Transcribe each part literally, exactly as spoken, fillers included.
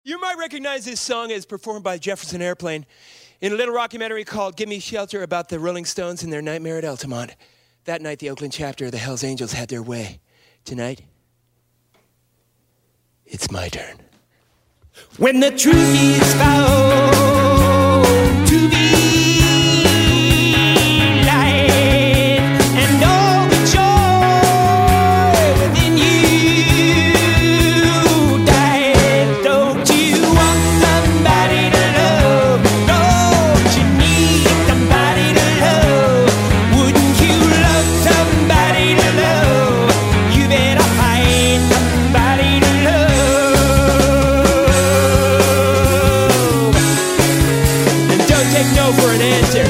You might recognize this song as performed by Jefferson Airplane in a little documentary called Give Me Shelter about the Rolling Stones and their nightmare at Altamont. That night, the Oakland chapter of the Hells Angels had their way. Tonight, it's my turn. When the truth is found to be for an answer.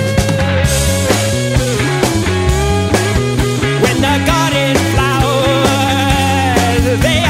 When the garden flowers, they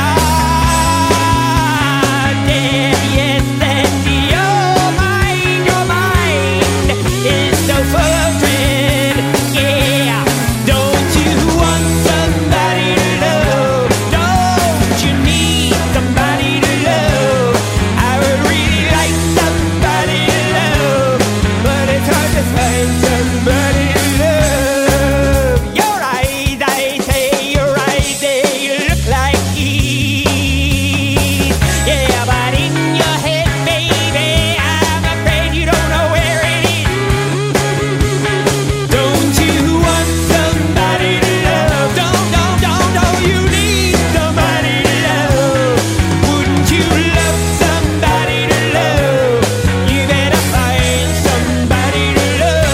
are dead, yes, and your mind, your mind is so full of dread, yeah. Don't you want somebody to love? Don't you need somebody to love? I would really like somebody to love, but it's hard to find somebody to love. Your eyes, I say, your eyes, they look like keys. Yeah, but in your head, baby, I'm afraid you don't know where it is. Don't you want somebody to love? Don't, don't, don't, don't you need somebody to love? Wouldn't you love somebody to love? You better find somebody to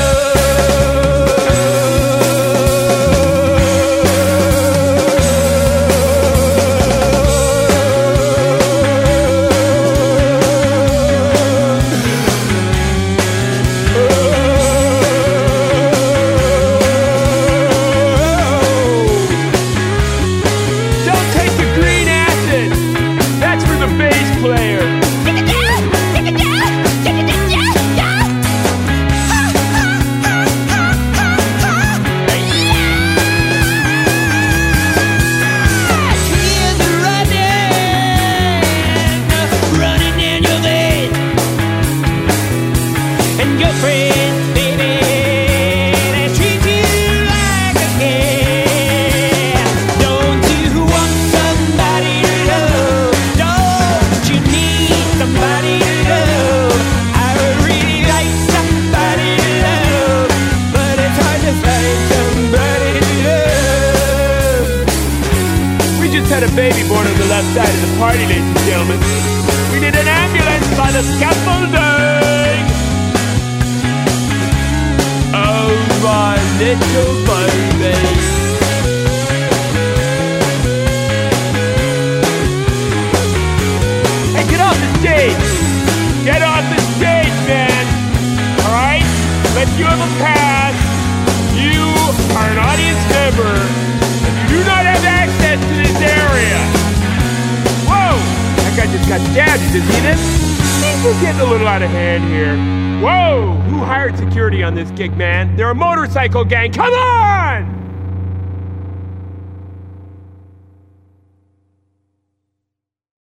Don't take the green acid. That's for the bass player. Tears are running, running down your veins, and your friends, baby, they treat you like a kid. Don't you want somebody to love? Don't you need somebody to love? I would really like somebody to love, but it's hard to find somebody to love. We just had a baby born on the left side of the party, ladies and gentlemen. We need an ambulance by the scaffolding. Oh, my little baby. Hey, get off the stage. Get off the stage, man. All right? But you have a pass. You are an audience member. You do not have access to this area. Whoa! That guy just got stabbed. Did you see this? Things are getting a little out of hand here. Whoa! Who hired security on this gig, man? They're a motorcycle gang. Come on!